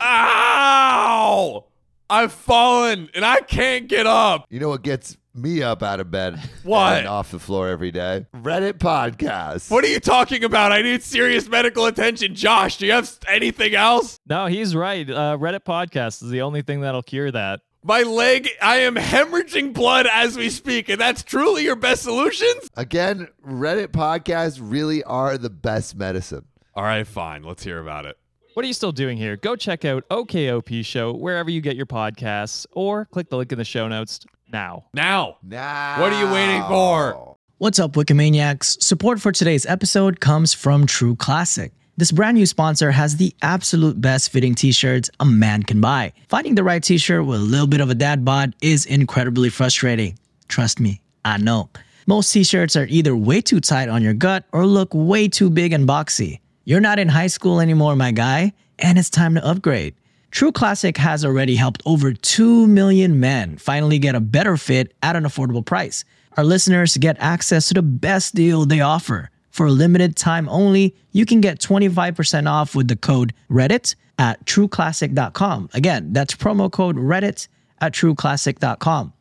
Ow! I've fallen and I can't get up. You know what gets me up out of bed What? and off the floor every day? Reddit podcasts. What are you talking about? I need serious medical attention. Josh, do you have anything else? No, he's right. Reddit podcast is the only thing that'll cure that. My leg, I am hemorrhaging blood as we speak, and that's truly your best solutions? Again, Reddit podcasts really are the best medicine. All right, fine. Let's hear about it. What are you still doing here? Go check out OKOP Show wherever you get your podcasts, or click the link in the show notes now. Now. Now. What are you waiting for? What's up, Wikimaniacs? Support for today's episode comes from True Classic. This brand new sponsor has the absolute best fitting t-shirts a man can buy. Finding the right t-shirt with a little bit of a dad bod is incredibly frustrating. Trust me, I know. Most t-shirts are either way too tight on your gut or look way too big and boxy. You're not in high school anymore, my guy, and it's time to upgrade. True Classic has already helped over 2 million men finally get a better fit at an affordable price. Our listeners get access to the best deal they offer. For a limited time only, you can get 25% off with the code Reddit at trueclassic.com. Again, that's promo code Reddit at trueclassic.com.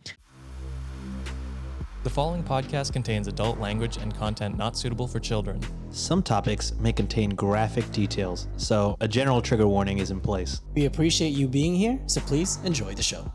The following podcast contains adult language and content not suitable for children. Some topics may contain graphic details, so a general trigger warning is in place. We appreciate you being here, so please enjoy the show.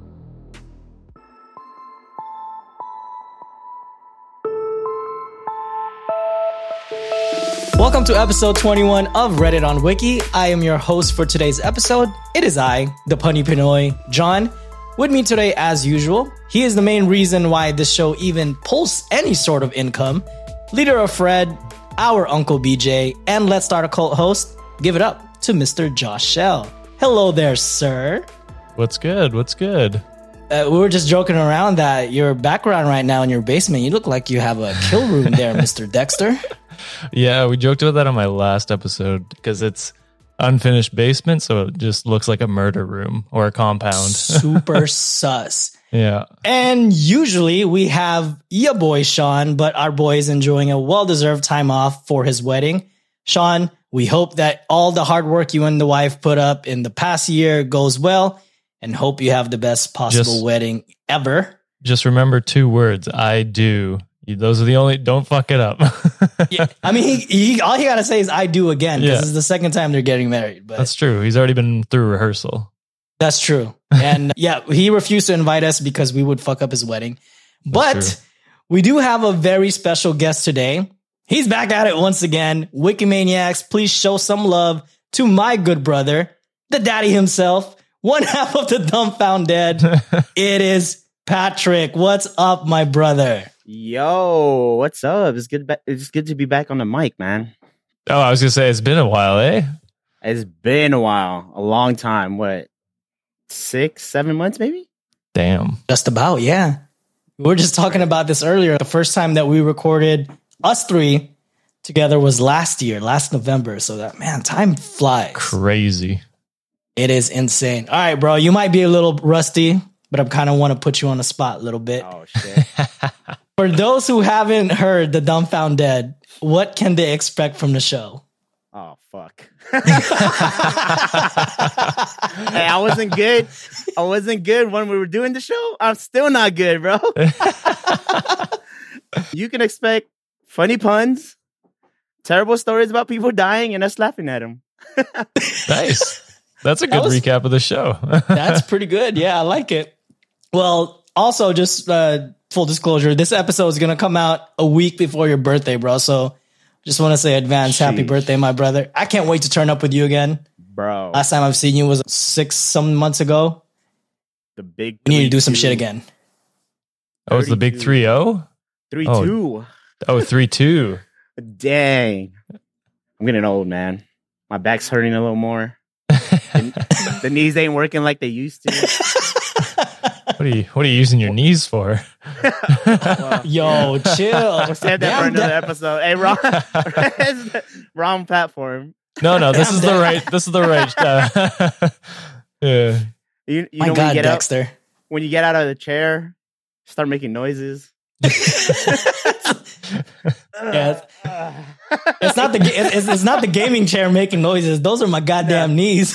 Welcome to episode 21 of Reddit on Wiki. I am your host for today's episode. It is I, the Punny Pinoy, John. With me today, as usual, he is the main reason why this show even pulls any sort of income. Leader of Fred, our Uncle BJ, and Let's Start a Cult host, give it up to Mr. Josh Shell. Hello there, sir. What's good? What's good? We were just joking around that your background right now in your basement, you look like you have a kill room there, Mr. Dexter. Yeah, we joked about that on my last episode because it's unfinished basement, so it just looks like a murder room or a compound. Super sus. Yeah. And usually we have ya boy Sean, but our boy is enjoying a well-deserved time off for his wedding. Sean, we hope that all the hard work you and the wife put up in the past year goes well, and hope you have the best possible wedding ever. Just remember 2 words. I do. Those are the only, don't fuck it up. Yeah, I mean, he all he got to say is I do again, because this is the second time they're getting married. But that's true. He's already been through rehearsal. That's true. And yeah, he refused to invite us because we would fuck up his wedding. But we do have a very special guest today. He's back at it once again. Wikimaniacs, please show some love to my good brother, the daddy himself, one half of the Dumbfounded. It is Patrick. What's up, my brother? Yo, what's up? It's good to be back on the mic, man. Oh, I was gonna say it's been a while, eh? It's been a while, a long time. What, 6-7 months, maybe? Damn. Just about, yeah. We were just talking about this earlier. The first time that we recorded us 3 together was last November. So that, man, time flies. Crazy. It is insane. All right, bro, you might be a little rusty, but I kind of want to put you on the spot a little bit. Oh, shit. For those who haven't heard the Dumbfounded, what can they expect from the show? Oh, fuck. Hey, I wasn't good. I wasn't good when we were doing the show. I'm still not good, bro. You can expect funny puns, terrible stories about people dying, and us laughing at them. Nice. That's a good recap of the show. That's pretty good. Yeah, I like it. Well, also, just full disclosure, this episode is going to come out a week before your birthday, bro. So just want to say advance happy birthday, my brother. I can't wait to turn up with you again. Bro. Last time I've seen you was 6-some months ago. The big. We need to do some shit again. Oh, it's the big 3-0? 3-2. Oh, 3-2. Dang. I'm getting old, man. My back's hurting a little more. The knees ain't working like they used to. What are you using your knees for? Well, yo, chill. We'll save that for another episode. Hey, wrong platform. No, this is the right. Yeah. You My know, God, when you get Dexter. when you get out of the chair, start making noises. Yeah, it's not it's not the gaming chair making noises. Those are my goddamn knees.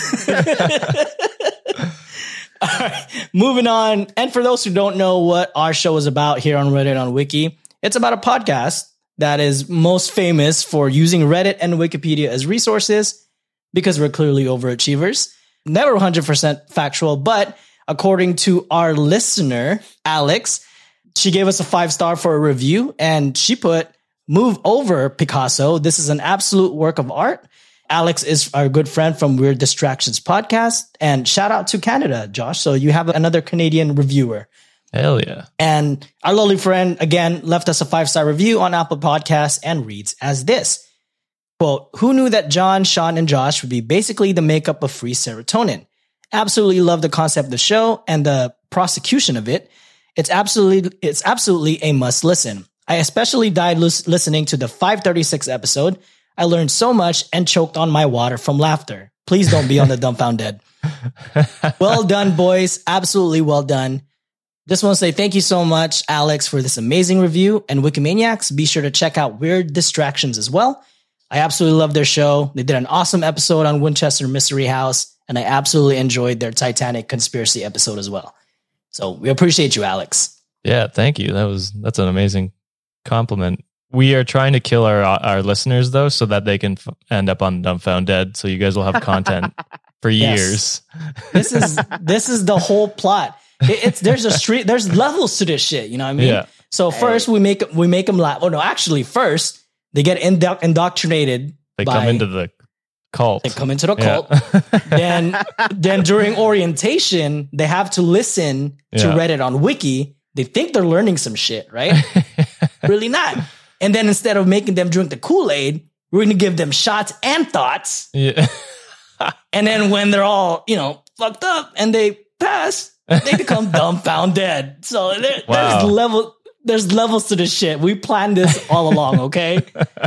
All right, moving on. And for those who don't know what our show is about here on Reddit on Wiki, it's about a podcast that is most famous for using Reddit and Wikipedia as resources because we're clearly overachievers. Never 100% factual, but according to our listener, Alex, she gave us a 5-star for a review, and she put, "Move over, Picasso. This is an absolute work of art." Alex is our good friend from Weird Distractions podcast. And shout out to Canada, Josh. So you have another Canadian reviewer. Hell yeah. And our lovely friend, again, left us a 5-star review on Apple Podcasts and reads as this. Quote, "Who knew that John, Sean, and Josh would be basically the makeup of free serotonin? Absolutely love the concept of the show and the prosecution of it. It's absolutely a must listen. I especially died listening to the 536 episode. I learned so much and choked on my water from laughter. Please don't be on the dumbfounded." Well done, boys. Absolutely well done. Just want to say thank you so much, Alex, for this amazing review. And Wikimaniacs, be sure to check out Weird Distractions as well. I absolutely love their show. They did an awesome episode on Winchester Mystery House, and I absolutely enjoyed their Titanic conspiracy episode as well. So we appreciate you, Alex. Yeah, thank you. That's an amazing compliment. We are trying to kill our listeners though, so that they can end up on Dumbfounded. So you guys will have content for years. This is the whole plot. There's levels to this shit. You know what I mean? Yeah. So first we make them laugh. Oh no, actually first they get indoctrinated. They come into the cult. They come into the cult. Then during orientation, they have to listen to Reddit on Wiki. They think they're learning some shit, right? Really not. And then instead of making them drink the Kool-Aid, we're going to give them shots and thoughts. Yeah. And then when they're all, fucked up and they pass, they become dumbfounded. So there's levels to this shit. We planned this all along, okay?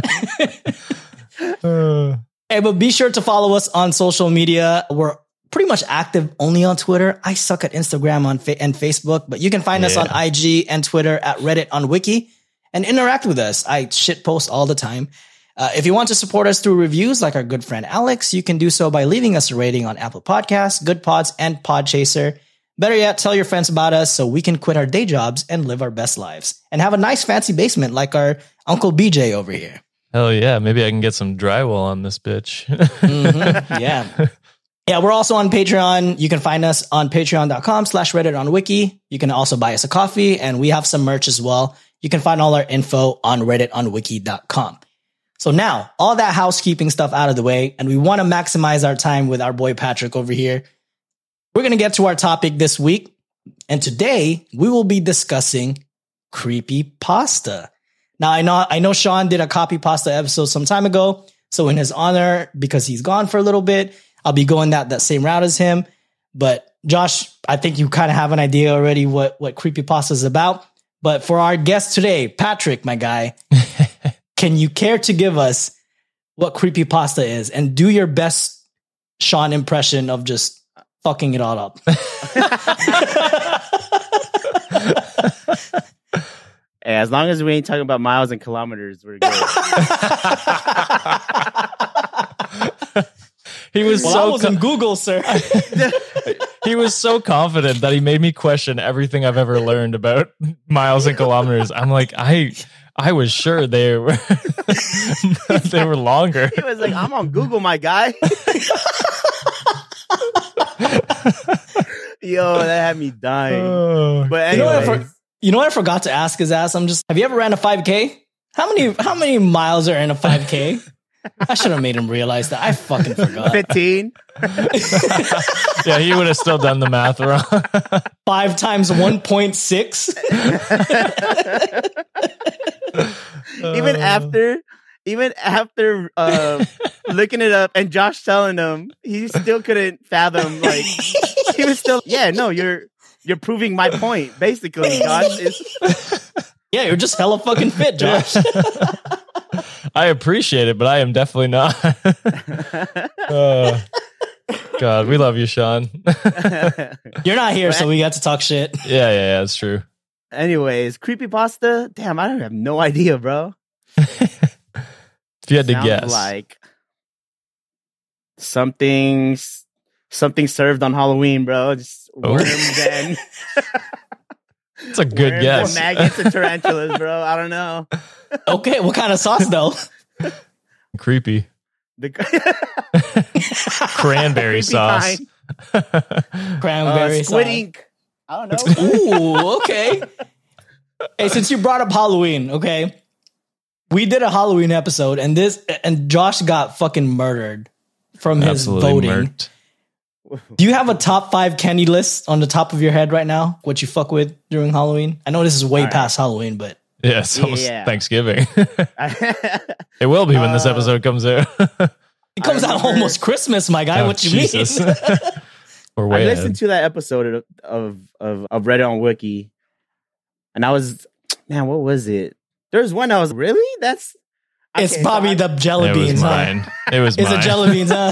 Hey, but be sure to follow us on social media. We're pretty much active only on Twitter. I suck at Instagram and Facebook, but you can find us on IG and Twitter at Reddit on Wiki and interact with us. I shit post all the time. If you want to support us through reviews like our good friend Alex, you can do so by leaving us a rating on Apple Podcasts, Good Pods, and Podchaser. Better yet, tell your friends about us so we can quit our day jobs and live our best lives and have a nice fancy basement like our Uncle BJ over here. Hell yeah. Maybe I can get some drywall on this bitch. Mm-hmm. Yeah. Yeah, we're also on Patreon. You can find us on patreon.com/Reddit on Wiki. You can also buy us a coffee, and we have some merch as well. You can find all our info on redditonwiki.com. So now, all that housekeeping stuff out of the way, and we want to maximize our time with our boy Patrick over here. We're going to get to our topic this week. And today, we will be discussing creepypasta. Now, I know Sean did a copypasta episode some time ago. So in his honor, because he's gone for a little bit, I'll be going that same route as him. But Josh, I think you kind of have an idea already what creepypasta is about. But for our guest today, Patrick, my guy, can you care to give us what creepypasta is and do your best Sean impression of just fucking it all up? Hey, as long as we ain't talking about miles and kilometers, we're good. He was I was in Google, sir. He was so confident that he made me question everything I've ever learned about miles and kilometers. I'm like, I was sure they were they were longer. He was like, I'm on Google, my guy. Yo, that had me dying. But anyway, you know what I forgot to ask his ass? Have you ever ran a 5K? How many miles are in a 5K? I should have made him realize that. I fucking forgot. 15. Yeah, he would have still done the math wrong. 5 times 1.6. Even after looking it up and Josh telling him, he still couldn't fathom. Like he was still, you're proving my point, basically, Josh. Yeah, you're just hella fucking fit, Josh. I appreciate it, but I am definitely not. God, we love you, Sean. You're not here, so we got to talk shit. Yeah, that's true. Anyways, creepypasta. Damn, I have no idea, bro. If you had to Sounds guess. like something served on Halloween, bro. Just worms and It's a good worms guess. and maggots and tarantulas, bro. I don't know. Okay, what kind of sauce though? Creepy. The Cranberry creepy sauce. kind. Cranberry Squid sauce. ink. I don't know. Ooh, okay. Hey, since you brought up Halloween, okay, we did a Halloween episode, and Josh got fucking murdered from his Absolutely voting. murked. Do you have a top 5 candy list on the top of your head right now? What you fuck with during Halloween? I know this is way All right. past Halloween, but Yeah, it's almost Yeah. Thanksgiving. It will be when this episode comes out. it comes out remember- almost Christmas, my guy. Oh, what you Jesus. mean? We're I way listened ahead. to that episode of Reddit on Wiki, and I was, man, what was it? There's one I was really. That's It's okay, probably so the jelly It beans. was Huh? mine. It was It's mine. a jelly beans, huh?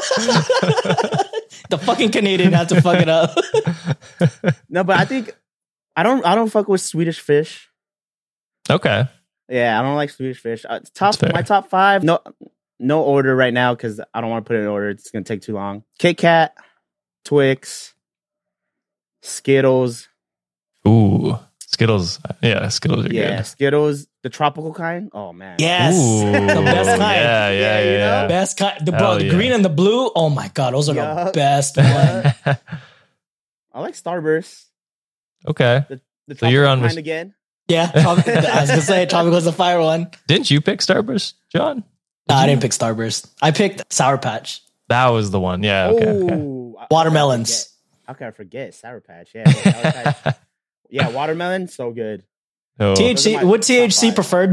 The fucking Canadian had to fuck it up. No, but I think I don't fuck with Swedish fish. Okay. Yeah, I don't like Swedish fish. That's fair. My top 5. No order right now because I don't want to put it in order. It's gonna take too long. Kit Kat, Twix, Skittles. Ooh. Skittles. Yeah, Skittles are Yeah, good. Skittles, the tropical kind. Oh man. Yes, Ooh. the best kind. Yeah, Yeah, you know? Best kind. The, Hell the yeah. green and the blue. Oh my god, those are the Yup. best one. I like Starburst. Okay. The So you're tropical on kind with- again. Yeah, I was gonna say Tropical's the fire one. Didn't you pick Starburst, John? No, I didn't pick Starburst. I picked Sour Patch. That was the one. Yeah. Okay. okay. Ooh, Watermelons. How can I forget Sour Patch? Yeah, Sour Patch. Yeah, watermelon, so good. Oh. THC THC, what top THC 5. preferred?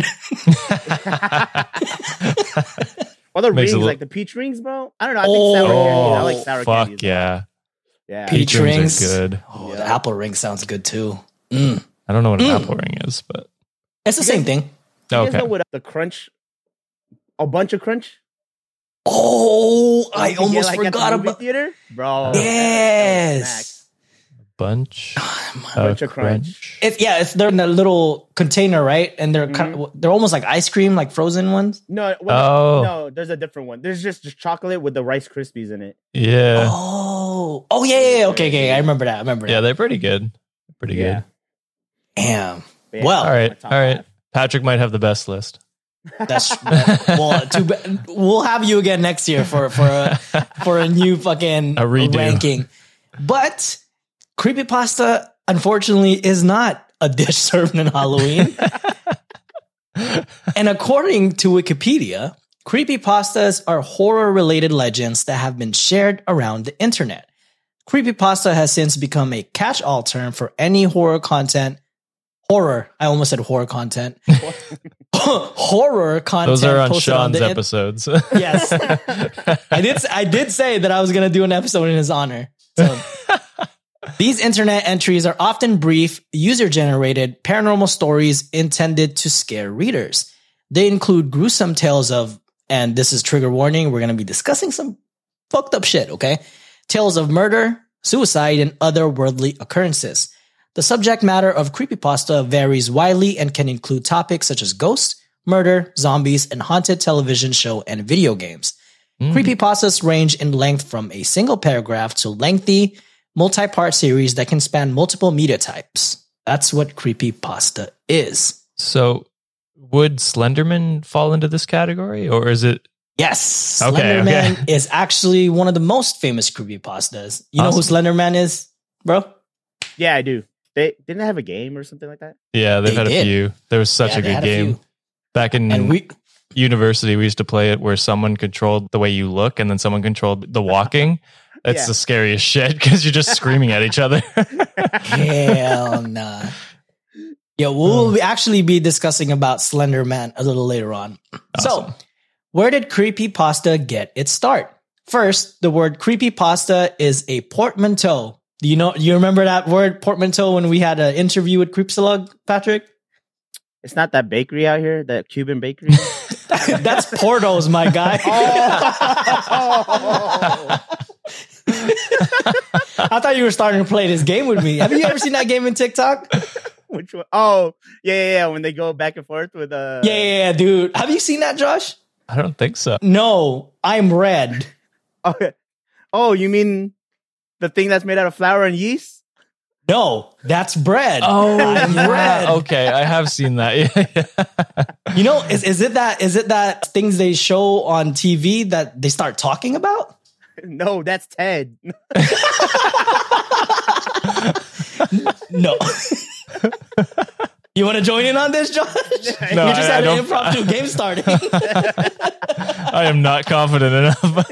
Or the Makes rings, a li- like the peach rings, bro. I don't know. I think sour candy. I like sour fuck candy. as well. yeah. Yeah. Peach Peach rings rings. are good. Oh, Yeah. the apple ring sounds good too. Mm. I don't know what an apple ring is, but It's the same thing. You guys okay. know what the crunch? A bunch of crunch. Oh, I You can get, almost like, at the forgot movie about. theater, bro. Yes. Bunch Bunch of crunch. It's they're in a little container, right? And they're they're almost like ice cream, like frozen ones. No, no, there's a different one. There's just chocolate with the Rice Krispies in it. Yeah. Oh, yeah. Okay. I remember that. Yeah, they're pretty good. Pretty Yeah. good. Damn. But yeah, Well, All my right. top All right. 5. Patrick might have the best list. That's well. We'll have you again next year for a new fucking A redo. ranking. But creepypasta, unfortunately, is not a dish served on Halloween. And according to Wikipedia, creepypastas are horror-related legends that have been shared around the internet. Creepypasta has since become a catch-all term for any horror content. Horror. I almost said horror content. Horror content. Those are on posted Sean's the episodes. Yes. I did say that I was going to do an episode in his honor. So these internet entries are often brief, user-generated paranormal stories intended to scare readers. They include gruesome tales of, and this is trigger warning, we're going to be discussing some fucked up shit, okay? Tales of murder, suicide, and other worldly occurrences. The subject matter of creepypasta varies widely and can include topics such as ghosts, murder, zombies, and haunted television show and video games. Creepypastas range in length from a single paragraph to lengthy, multi-part series that can span multiple media types. That's what creepypasta is. So, would Slenderman fall into this category, or is it? Yes, Okay, Slenderman okay. is actually one of the most famous creepypastas. You know who Awesome. Slenderman is, bro? Yeah, I do. Didn't they have a game or something like that? Yeah, they've They had did. a few. There was such Yeah, a they good had a game few. back in And we university. We used to play it where someone controlled the way you look, and then someone controlled the walking. It's Yeah. the scariest shit because you're just screaming at each other. hell nah. Yeah, we'll actually be discussing about Slenderman a little later on. So, Awesome. where did creepypasta get its start? First, the word creepypasta is a portmanteau. Do you remember that word portmanteau when we had an interview with Creepsalug, Patrick? It's not that bakery out here, that Cuban bakery. That's Portos, my guy. I thought you were starting to play this game with me. Have you ever seen that game in TikTok? Which Which one? Oh, yeah. When they go back and forth with Yeah, dude. Have you seen that, Josh? I don't think so. No, I'm red. Okay. Oh, you mean the thing that's made out of flour and yeast? No, that's bread. Oh, I'm red. Okay, I have seen that. Yeah. You know, is it that things they show on TV that they start talking about? No, that's Ted. No. You want to join in on this, Josh? No, We just I had an don't- impromptu game starting. I am not confident enough.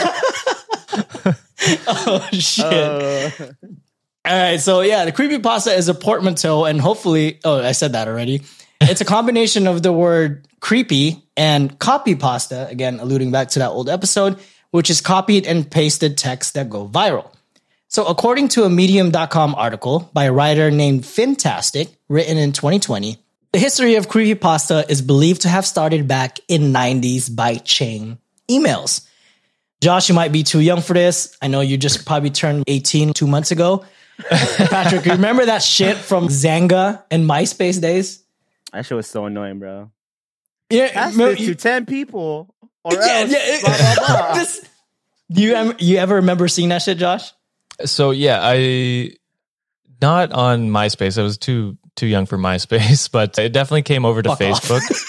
Oh, shit. All right, so yeah, the creepypasta is a portmanteau, and hopefully, I said that already. It's a combination of the word creepy and copy pasta, again, alluding back to that old episode, which is copied and pasted text that go viral. So according to a Medium.com article by a writer named Fintastic, written in 2020, the history of creepypasta is believed to have started back in 90s by chain emails. Josh, you might be too young for this. I know you just probably turned 18 2 months ago. Patrick, you remember that shit from Zanga and MySpace days? That shit was so annoying, bro. Yeah, Pass this to 10 people or else. Blah, blah, blah. This- do you ever remember seeing that shit, Josh? So yeah, I not on MySpace. I was too young for MySpace, but it definitely came over to Fuck off.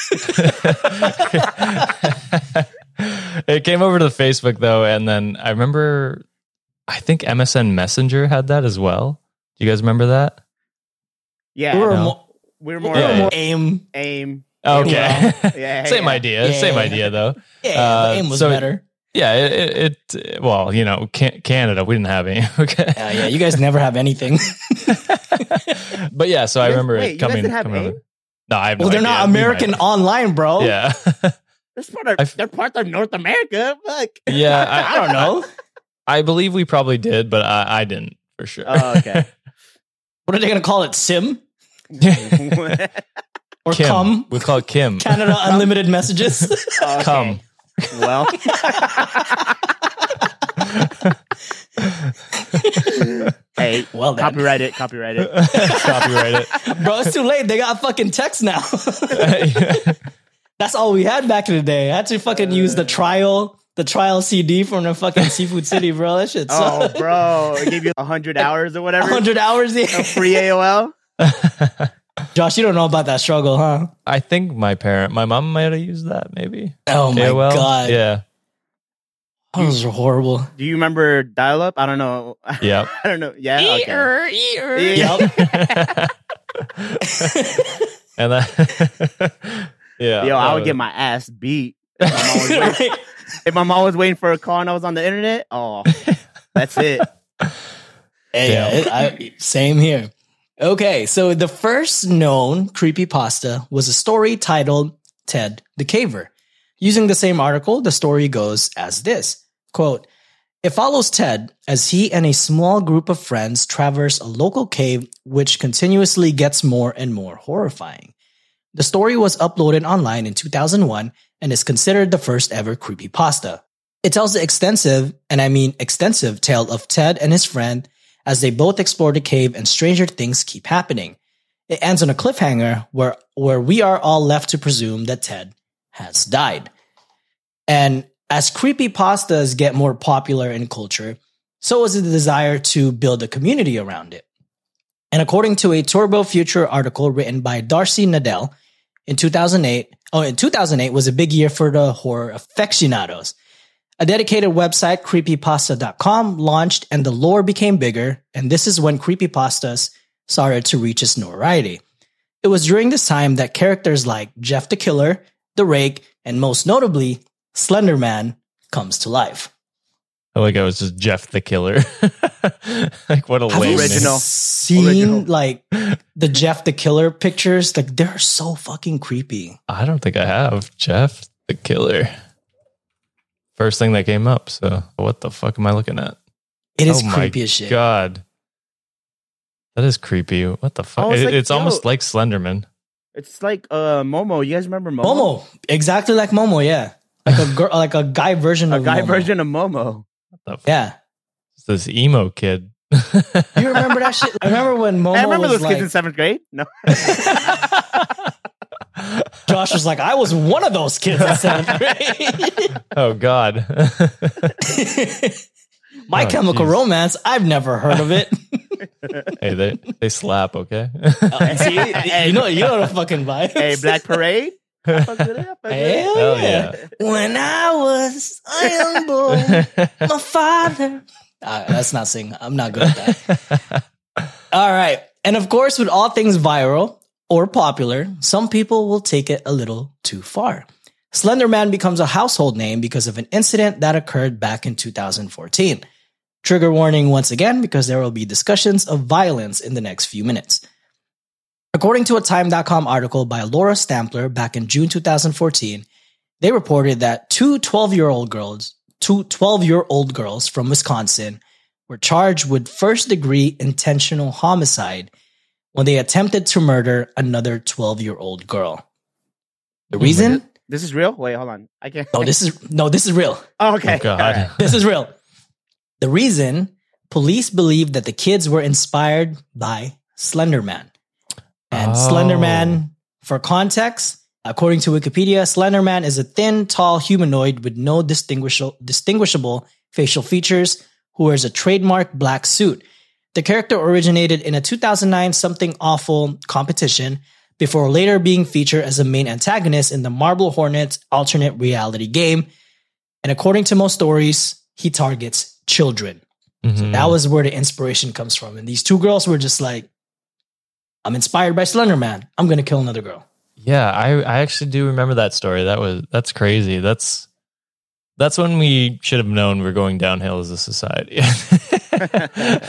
Facebook. It came over to Facebook though, and then I remember, I think MSN Messenger had that as well. Do you guys remember that? Yeah, We were No. more, we were more Yeah, yeah. aim. aim. Okay, Yeah, same yeah. idea. Yeah, Same yeah. idea though. Yeah, but aim was so- better. Yeah, it well, you know, Canada, we didn't have any. Okay, Yeah, you guys never have anything. but yeah, so I guys- remember wait, it you guys coming. didn't have coming AIM? over. No, I have no Well, they're idea. not We might American have. online, bro. Yeah, They're part of North America. Fuck. yeah. I don't know. I believe we probably did, but I didn't for sure. Oh, okay. What are they going to call it? Sim? Or Kim. cum? We call it Kim. Canada Unlimited Messages? Okay. Come. Well. Hey, Well then. copyright it. Copyright it. Bro, it's too late. They got fucking text now. That's all we had back in the day. I had to fucking use the trial CD from the fucking Seafood City, bro. That shit Oh, sucks. bro. It gave you 100 hours or whatever. 100 hours. Yeah. Free AOL. Josh, you don't know about that struggle, huh? I think my mom might have used that maybe. Oh my AOL? God. Yeah. Those are horrible. Do you remember dial-up? I don't know. Yep. I don't know. Yeah. Okay. Yep. And that. Yeah. Yo, I would get my ass beat. If my mom was waiting for a call and I was on the internet, oh, that's it. Hey, same here. Okay, so the first known creepypasta was a story titled Ted the Caver. Using the same article, the story goes as this, quote, "It follows Ted as he and a small group of friends traverse a local cave which continuously gets more and more horrifying. The story was uploaded online in 2001 and is considered the first ever creepypasta. It tells the extensive, and I mean extensive, tale of Ted and his friend as they both explore the cave and stranger things keep happening. It ends on a cliffhanger where we are all left to presume that Ted has died." And as creepypastas get more popular in culture, so is the desire to build a community around it. And according to a Turbo Future article written by Darcy Nadell in 2008 was a big year for the horror aficionados. A dedicated website, creepypasta.com, launched and the lore became bigger, and this is when creepypastas started to reach its notoriety. It was during this time that characters like Jeff the Killer, The Rake, and most notably, Slender Man comes to life. I like I was just Jeff the Killer. Like what a Have lame you name. Original. seen Original. like the Jeff the Killer pictures? Like they're so fucking creepy. I don't think I have Jeff the Killer. First thing that came up. So what the fuck am I looking at? It is Oh my creepy as shit. God. That is creepy. What the fuck? Oh, it's like- it's almost yo. like Slenderman. It's like Momo. You guys remember Momo? Momo, exactly like Momo. Yeah, like a girl, like a guy version A of guy Momo. version of Momo. What the fuck? Yeah, It's this emo kid. You remember that shit? I remember when Momo I remember was those kids in 7th grade. No. Josh was like, I was one of those kids in 7th grade. Oh God. My Oh, Chemical geez. Romance, I've never heard of it. Hey, they slap, okay? See, you know the fucking vibe. Hey, Black Parade. I fuck with it, I fuck with it. Hell Hell yeah. yeah. When I was a young boy, my father. Let's not sing. I'm not good at that. All right. And of course, with all things viral or popular, some people will take it a little too far. Slender Man becomes a household name because of an incident that occurred back in 2014. Trigger warning once again, because there will be discussions of violence in the next few minutes. According to a Time.com article by Laura Stampler back in June 2014, they reported that two 12-year-old girls from Wisconsin were charged with first-degree intentional homicide when they attempted to murder another 12-year-old girl. The reason? This is real? Wait, hold on. I can't. No, this is real. Oh, okay. Oh, God. All right. This is real. The reason, police believe that the kids were inspired by Slender Man. And Slender Man, for context, according to Wikipedia, Slender Man is a thin, tall humanoid with no distinguishable facial features who wears a trademark black suit. The character originated in a 2009 Something Awful competition before later being featured as a main antagonist in the Marble Hornets alternate reality game. And according to most stories, he targets children. So that was where the inspiration comes from. And these two girls were just like, I'm inspired by Slender Man. I'm going to kill another girl. Yeah, I actually do remember that story. That's crazy. That's when we should have known we're going downhill as a society. After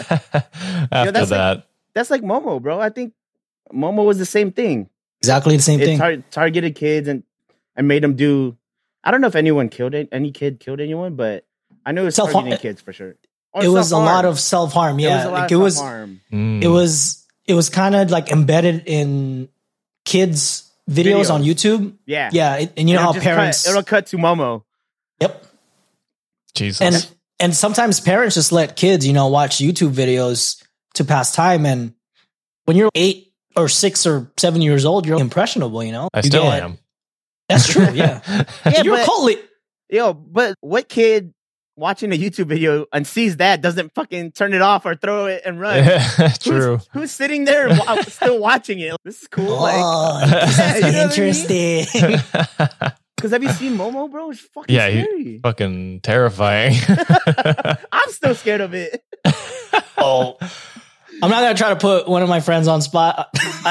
that. That's like Momo, bro. I think Momo was the same thing. Exactly the same thing. Targeted kids and made them do. I don't know if any kid killed anyone, but I know it's targeting kids for sure. Or it was a self-harm. lot of self-harm. Yeah. It was self-harm. It was kind of like embedded in kids' videos on YouTube. Yeah. Yeah. And you know how just parents. It'll cut to Momo. Yep. Jesus. And sometimes parents just let kids, watch YouTube videos to pass time. And when you're 8 or 6 or 7 years old, you're impressionable, I still am. That's true, yeah. You're a cult but what kid watching a YouTube video and sees that doesn't fucking turn it off or throw it and run? True. Who's sitting there still watching it? This is cool. This is interesting. Because have you seen Momo, bro? It's fucking scary. Fucking terrifying. I'm still scared of it. Oh, I'm not going to try to put one of my friends on spot.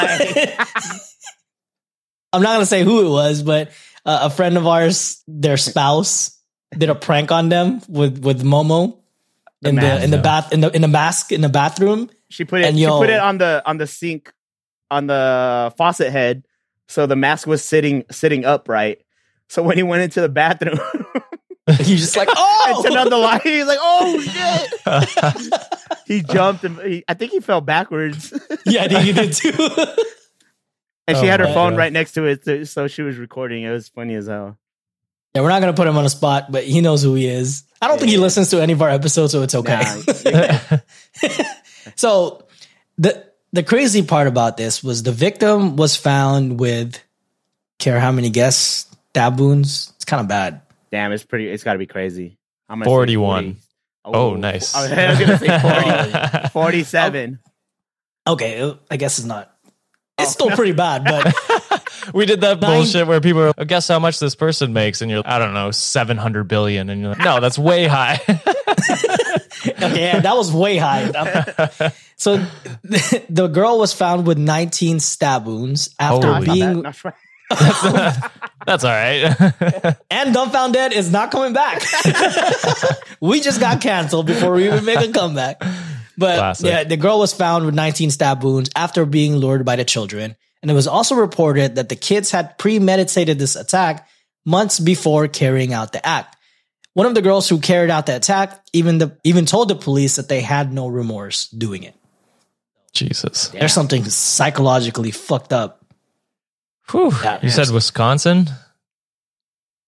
I'm not going to say who it was, but a friend of ours, their spouse did a prank on them with Momo in the mask in the bathroom. She put it on the sink on the faucet head, so the mask was sitting upright. So when he went into the bathroom, he's just like, oh, and turned on the light. He's like, oh shit. He jumped and I think he fell backwards. Yeah, I think he did too. And she had her phone right next to it, so she was recording. It was funny as hell. Yeah, we're not going to put him on the spot, but he knows who he is. I don't think he listens to any of our episodes, so it's okay. Nah, So the crazy part about this was the victim was found with, care how many guess, stab wounds. It's kind of bad. damn, it's got to be crazy. I'm gonna 41. Say 40. Oh, nice. I was going to say 40. 47. Okay, I guess it's not. It's still pretty bad, but We did that bullshit where people are, guess how much this person makes? And you're, I don't know, 700 billion. And you're like, no, that's way high. okay, yeah, that was way high. So the girl was found with 19 stab wounds after Holy. being... That's all right. And Dumb Found Dead is not coming back. We just got canceled before we even make a comeback. But Classic. yeah, the girl was found with 19 stab wounds after being lured by the children. And it was also reported that the kids had premeditated this attack months before carrying out the act. One of the girls who carried out the attack even told the police that they had no remorse doing it. Jesus. There's something psychologically fucked up. Whew. Yeah, You said Wisconsin?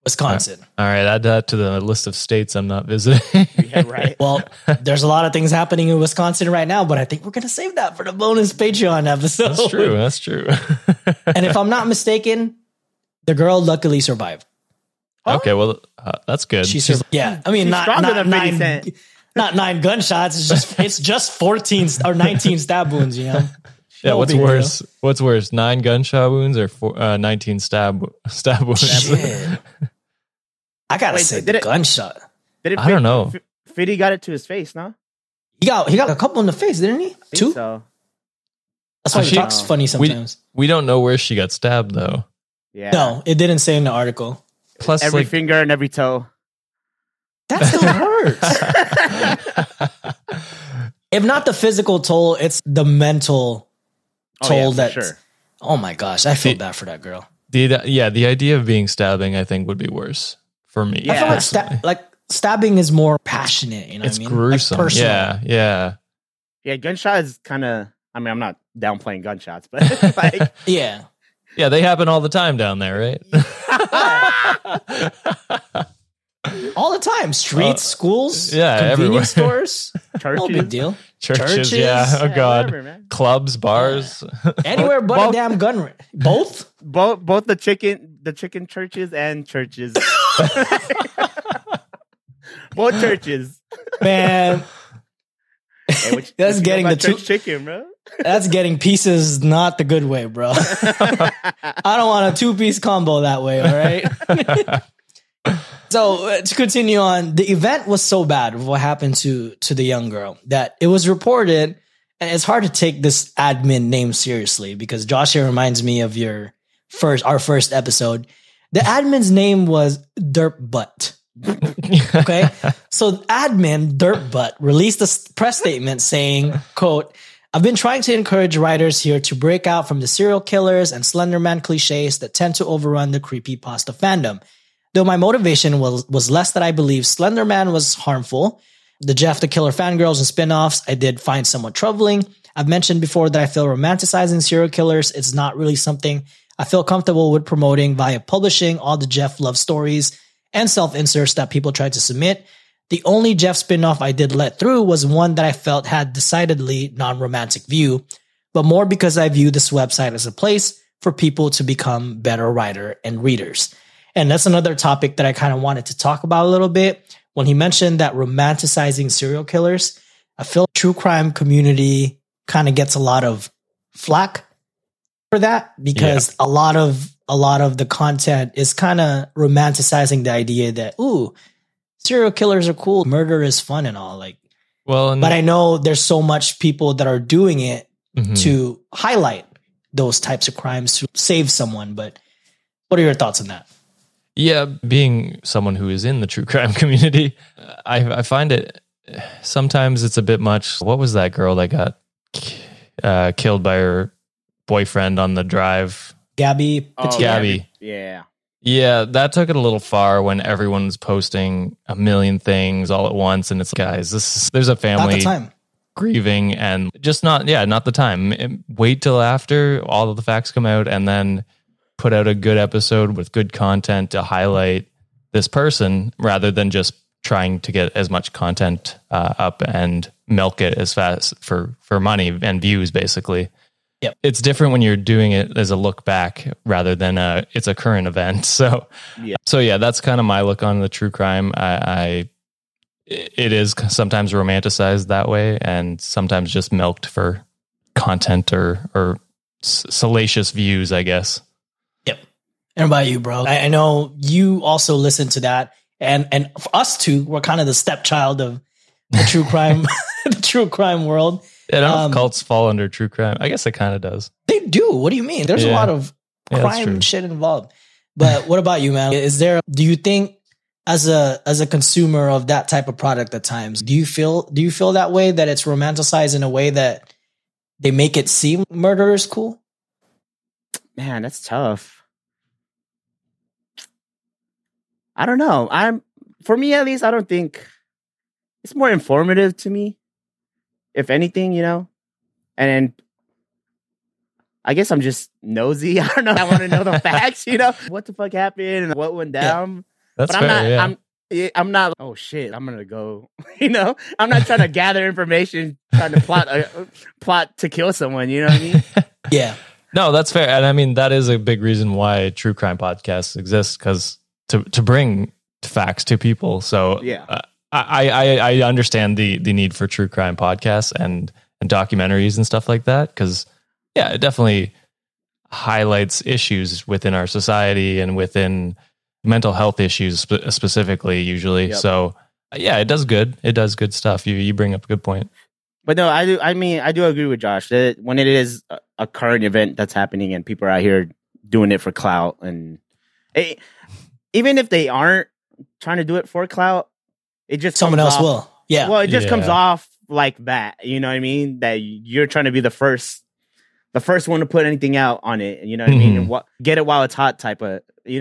Wisconsin. All right, add that to the list of states I'm not visiting. Yeah, right. Well, there's a lot of things happening in Wisconsin right now, but I think we're going to save that for the bonus Patreon episode. That's true. That's true. And if I'm not mistaken, the girl luckily survived. Okay, well, that's good. She survived. Yeah, I mean, she's not stronger than 50 9, Cent. not 9 gunshots. It's just 14 or 19 stab wounds. You know. Yeah, No what's big worse? What's worse, 9 gunshot wounds or 19 stab wounds? Shit. I gotta Wait, say did the it- gunshot. Did it I don't know. Fitty got it to his face, no? He got a couple in the face, didn't he? I think 2. So. That's why So he she- talks funny sometimes. We don't know where she got stabbed though. Yeah. No, it didn't say in the article. Plus, Every like, finger and every toe. That still hurts. If not the physical toll, it's the mental toll for that. sure. Oh my gosh, I feel The- bad for that girl. the idea of being stabbing, I think, would be worse for me. Yeah. I feel like stabbing is more passionate. You know, It's what I mean? gruesome. Like personal. Yeah. Yeah, gunshot is kind of. I mean, I'm not downplaying gunshots, but like, Yeah. Yeah, they happen all the time down there, right? All the time. Streets, schools, yeah, convenience everywhere. stores. churches. No big deal. Churches, Churches, yeah. Oh Yeah, god. whatever, man. Clubs, bars. Anywhere but Well- a damn gun. Both? Both the chicken churches and churches. Both churches. Man, Hey, That's what you getting know the about two- church chicken, bro. that's getting pieces not the good way, bro. I don't want a 2-piece combo that way, all right? So to continue on, the event was so bad of what happened to the young girl that it was reported, and it's hard to take this admin name seriously because Josh here reminds me of our first episode. The admin's name was Derp Butt. Okay, so admin Dirt Butt released a press statement saying, quote, "I've been trying to encourage writers here to break out from the serial killers and Slenderman cliches that tend to overrun the creepypasta fandom. Though my motivation was less that I believe Slenderman was harmful, the Jeff the Killer fangirls and spin-offs I did find somewhat troubling. I've mentioned before that I feel romanticizing serial killers is not really something I feel comfortable with promoting via publishing all the Jeff love stories and self-inserts that people try to submit. The only Jeff spinoff I did let through was one that I felt had decidedly non-romantic view, but more because I view this website as a place for people to become better writer and readers." And that's another topic that I kind of wanted to talk about a little bit. When he mentioned that romanticizing serial killers, I feel true crime community kind of gets a lot of flack for that because a lot of the content is kind of romanticizing the idea that, ooh, serial killers are cool, murder is fun and all. Like, Well, and but I know there's so much people that are doing it Mhm. to highlight those types of crimes to save someone. But what are your thoughts on that? Yeah, being someone who is in the true crime community, I find it sometimes it's a bit much. What was that girl that got killed by her boyfriend on the drive? Gabby Oh, Petito. Gabby. Yeah. Yeah, that took it a little far when everyone's posting a million things all at once, and it's guys, there's a Not family the time. grieving, and just not the time. Wait till after all of the facts come out, and then put out a good episode with good content to highlight this person, rather than just trying to get as much content up and milk it as fast for money and views, basically. Yep. It's different when you're doing it as a look back rather than it's a current event. So yeah, that's kind of my look on the true crime. It is sometimes romanticized that way, and sometimes just milked for content or salacious views, I guess. Yep. And about you, bro? I know you also listen to that, and for us two, we're kind of the stepchild of the true crime, the true crime world. I don't know if cults fall under true crime. I guess it kind of does. They do. What do you mean? There's a Yeah. lot of Yeah, that's crime true. and shit involved. But what about you, man? Do you think as a consumer of that type of product at times, do you feel that way, that it's romanticized in a way that they make it seem murder is cool? Man, that's tough. I don't know. For me at least, I don't think it's more informative to me. If anything, you know, and then I guess I'm just nosy. I don't know. I want to know the facts, you know, what the fuck happened and what went down. That's But fair. I'm not. Yeah. I'm not. Oh shit! I'm gonna go. I'm not trying to gather information, trying to plot to kill someone. You know what I mean? Yeah. No, that's fair. And I mean, that is a big reason why true crime podcasts exist, because to bring facts to people. So Yeah. I understand the need for true crime podcasts and documentaries and stuff like that. Cause yeah, it definitely highlights issues within our society and within mental health issues specifically usually. Yep. So yeah, it does good. It does good stuff. You bring up a good point. But no, I do. I mean, I do agree with Josh that when it is a current event that's happening and people are out here doing it for clout, and even if they aren't trying to do it for clout, it just Someone comes else off- will. Yeah. Well, it just comes Yeah. off like that. You know what I mean? That you're trying to be the first one to put anything out on it. You know what I mean? Mhm. And get it while it's hot type of.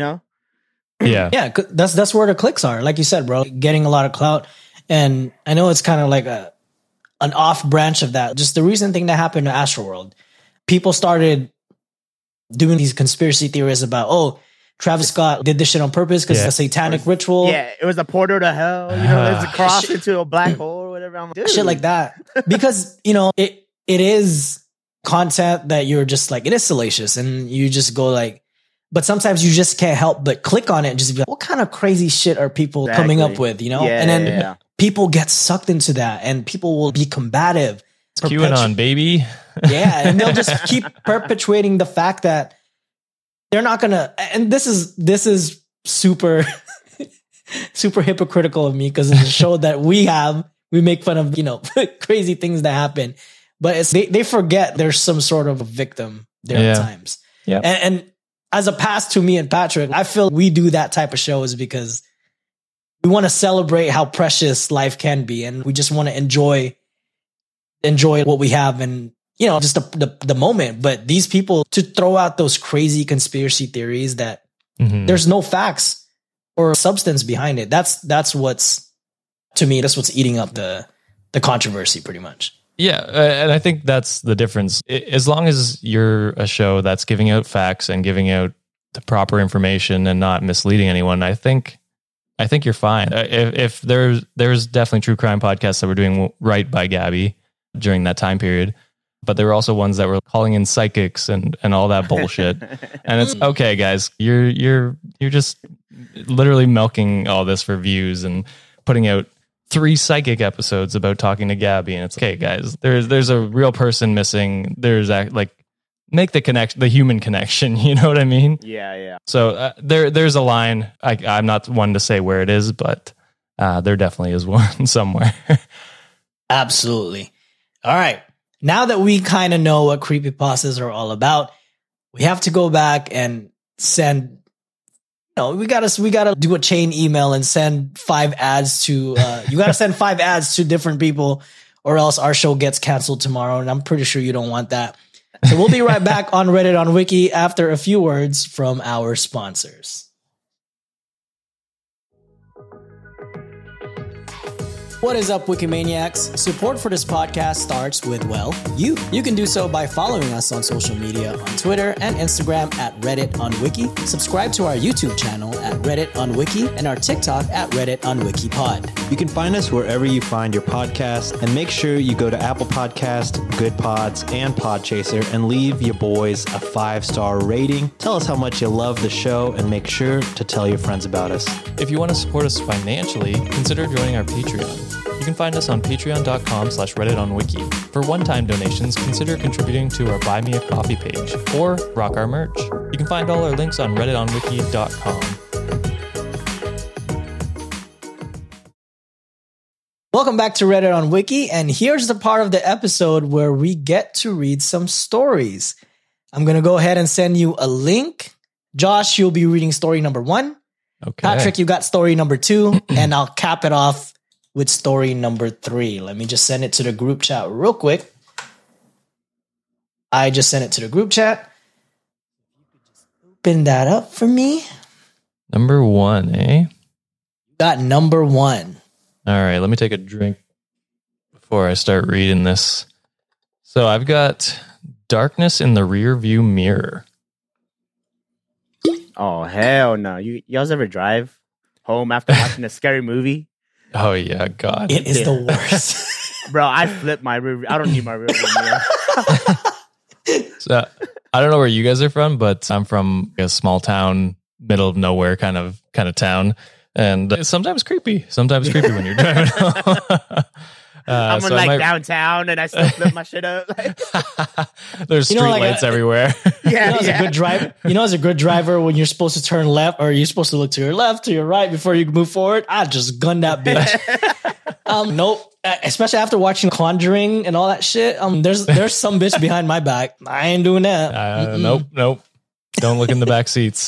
Yeah. Yeah, that's where the clicks are. Like you said, bro, getting a lot of clout. And I know it's kind of like an off branch of that. Just the recent thing that happened to Astroworld. People started doing these conspiracy theories about, oh, Travis Scott did this shit on purpose because Yeah. it's a satanic ritual. Yeah, it was a portal to hell. There's a cross into a black hole or whatever. I'm like, dude. Shit like that. Because, it is content that you're just like, it is salacious. And you just go like, but sometimes you just can't help but click on it and just be like, what kind of crazy shit are people coming up Exactly. with, Yeah, and then yeah. people get sucked into that and people will be combative. It's QAnon, baby. Yeah. And they'll just keep perpetuating the fact that they're not gonna, and this is super, super hypocritical of me because it's a show that we make fun of, crazy things that happen, but it's, they forget there's some sort of a victim there Yeah. at times. Yeah. And as a pass to me and Patrick, I feel we do that type of shows because we want to celebrate how precious life can be. And we just want to enjoy what we have and, just the moment. But these people to throw out those crazy conspiracy theories that Mhm. there's no facts or substance behind it. That's what's, to me, that's what's eating up the controversy pretty much. Yeah, and I think that's the difference. As long as you're a show that's giving out facts and giving out the proper information and not misleading anyone, I think you're fine. If there's definitely true crime podcasts that were doing right by Gabby during that time period, but there were also ones that were calling in psychics and all that bullshit. And it's okay, guys. You're just literally milking all this for views and putting out 3 psychic episodes about talking to Gabby, and it's okay, guys. There's a real person missing. There's make the connection, the human connection. You know what I mean? Yeah. So there's a line. I'm not one to say where it is, but there definitely is one somewhere. Absolutely. All right. Now that we kind of know what creepypastas are all about, we have to go back and send. We gotta do a chain email and send 5 ads to. You gotta send 5 ads to different people, or else our show gets canceled tomorrow. And I'm pretty sure you don't want that. So we'll be right back on Reddit on Wiki after a few words from our sponsors. What is up, Wikimaniacs? Support for this podcast starts with, you. You can do so by following us on social media on Twitter and Instagram at Reddit on Wiki. Subscribe to our YouTube channel at Reddit on Wiki and our TikTok at Reddit on WikiPod. You can find us wherever you find your podcast, and make sure you go to Apple Podcast, Good Pods, and Podchaser and leave your boys a 5-star rating. Tell us how much you love the show and make sure to tell your friends about us. If you want to support us financially, consider joining our Patreon. You can find us on patreon.com/RedditOnWiki. For one-time donations, consider contributing to our Buy Me a Coffee page or rock our merch. You can find all our links on redditonwiki.com. Welcome back to Reddit on Wiki, and here's the part of the episode where we get to read some stories. I'm going to go ahead and send you a link. Josh, you'll be reading story number 1. Okay. Patrick, you got story number 2, and I'll cap it off with story number 3. Let me just send it to the group chat real quick. I just sent it to the group chat. Open that up for me. Number 1, eh? Got number 1. All right, let me take a drink before I start reading this. So I've got darkness in the rear view mirror. Oh hell no! You y'all ever drive? home after watching a scary movie. Oh yeah, God. It is the worst. Bro, I flipped my rear. I don't need my rear view mirror. So, I don't know where you guys are from, but I'm from a small town, middle of nowhere kind of town, and it's sometimes creepy when you're driving home. I'm so in I might- downtown and I still flip my shit up. There's You street know, like lights a- everywhere. Yeah, As a good driver, as a good driver, when you're supposed to turn left or you're supposed to look to your left, to your right before you move forward, I just gun that bitch. Nope. Especially after watching Conjuring and all that shit. There's some bitch behind my back. I ain't doing that. Nope. Don't look in the back seats.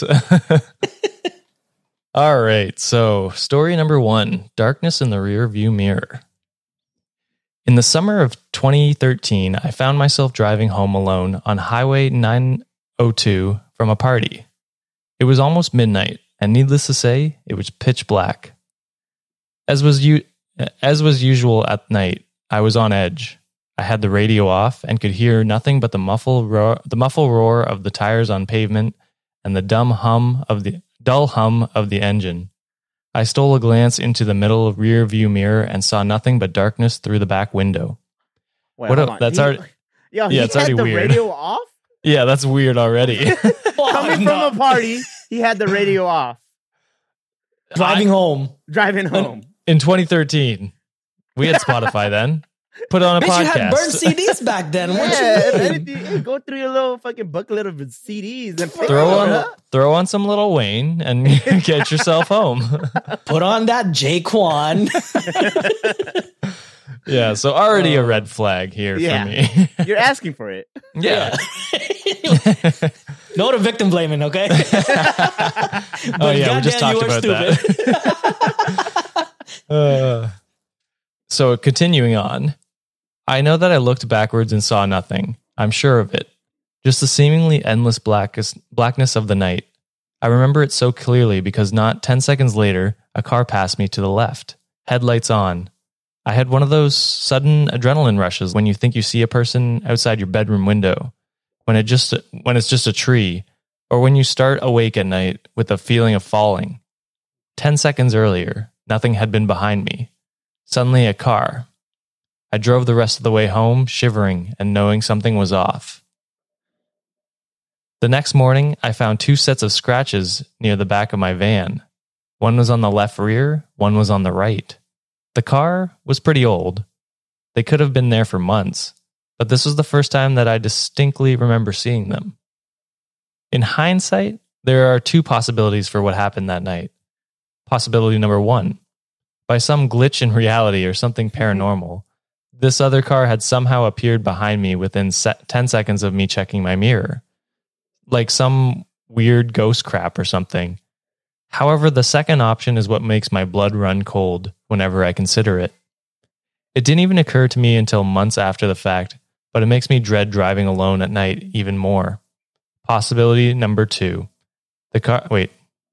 All right. So, story number 1: darkness in the rear view mirror. In the summer of 2013, I found myself driving home alone on Highway 902 from a party. It was almost midnight, and needless to say, it was pitch black. As was usual at night, I was on edge. I had the radio off and could hear nothing but the muffled roar of the tires on pavement and the dull hum of the engine. I stole a glance into the middle rear view mirror and saw nothing but darkness through the back window. Wait, What hold a- on. that's already- Yo, yeah, he it's had already the weird. radio off? Yeah, that's weird already. Coming from a party, he had the radio off. Driving home. Driving home. In 2013, we had Spotify then. Put on a Bitch, you podcast. had burnt CDs back then. What Yeah, if you mean? anything, hey, go through your little fucking booklet of CDs and Throw on some Little Wayne and get yourself home. Put on that Jaquan. Yeah, so already a red flag here Yeah. for me. You're asking for it. Yeah. No to victim blaming, okay? Oh yeah, we just talked about that. So continuing on, I know that I looked backwards and saw nothing. I'm sure of it. Just the seemingly endless blackness of the night. I remember it so clearly because not 10 seconds later, a car passed me to the left, headlights on. I had one of those sudden adrenaline rushes when you think you see a person outside your bedroom window, when it's just a tree, or when you start awake at night with a feeling of falling. 10 seconds earlier, nothing had been behind me. Suddenly a car. I drove the rest of the way home, shivering and knowing something was off. The next morning, I found 2 sets of scratches near the back of my van. One was on the left rear, one was on the right. The car was pretty old. They could have been there for months, but this was the first time that I distinctly remember seeing them. In hindsight, there are 2 possibilities for what happened that night. Possibility number 1, by some glitch in reality or something paranormal, this other car had somehow appeared behind me within 10 seconds of me checking my mirror. Like some weird ghost crap or something. However, the second option is what makes my blood run cold whenever I consider it. It didn't even occur to me until months after the fact, but it makes me dread driving alone at night even more. Possibility number 2. The car... Wait.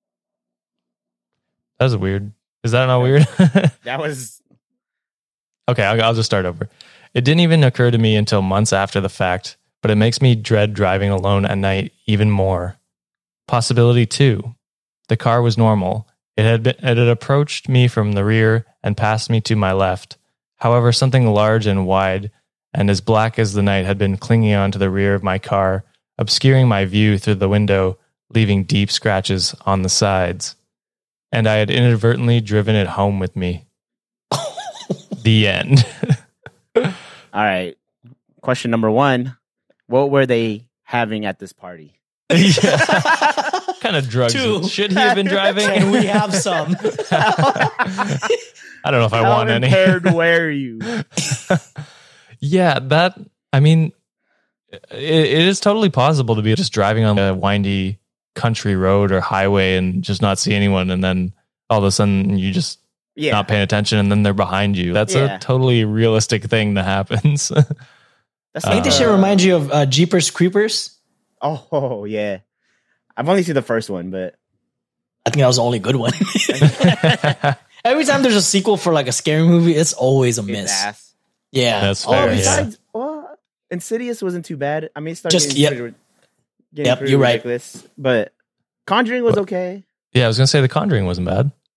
That was weird. Is that not weird? That was... Okay, I'll just start over. It didn't even occur to me until months after the fact, but it makes me dread driving alone at night even more. Possibility 2. The car was normal. It had approached me from the rear and passed me to my left. However, something large and wide and as black as the night had been clinging onto the rear of my car, obscuring my view through the window, leaving deep scratches on the sides. And I had inadvertently driven it home with me. The end. All right. Question number 1. What were they having at this party? What kind of drugs 2. should he have been driving? And we have some. I don't know if I want any. How impaired were you? Yeah, I mean, it is totally possible to be just driving on a windy country road or highway and just not see anyone, and then all of a sudden you just Yeah. not paying attention, and then they're behind you. That's Yeah. a totally realistic thing that happens. That's Ain't this shit remind you of Jeepers Creepers? Oh, yeah. I've only seen the first one, but... I think that was the only good one. Every time there's a sequel for like a scary movie, it's always a It's miss. ass. Yeah. That's Oh, fair. Yeah. besides... Well, Insidious wasn't too bad. I mean, it started Just- getting yep. pretty Yep, you're right. ridiculous. But Conjuring was okay. Yeah, I was gonna say The Conjuring wasn't bad.